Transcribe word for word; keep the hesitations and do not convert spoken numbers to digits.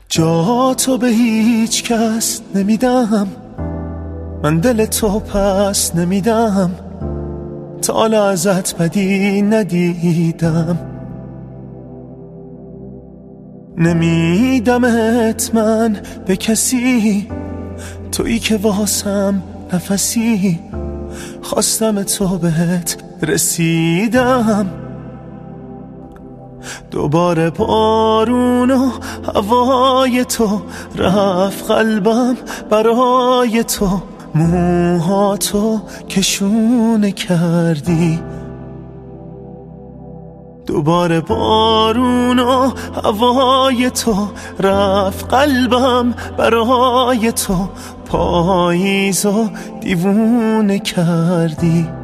جا تو به هیچ کس نمیدم، من دل تو پس نمیدم، تا لحظت بدی ندیدم. نمیدمت من به کسی، تویی که واسم نفسی، خواستم تو بهت رسیدم. دوباره بارون و هوای تو رفت قلبم برای تو، موهاتو کشونه کردی. دوباره بارون و هوای تو رفت قلبم برای تو، پاییزو دیوونه کردی.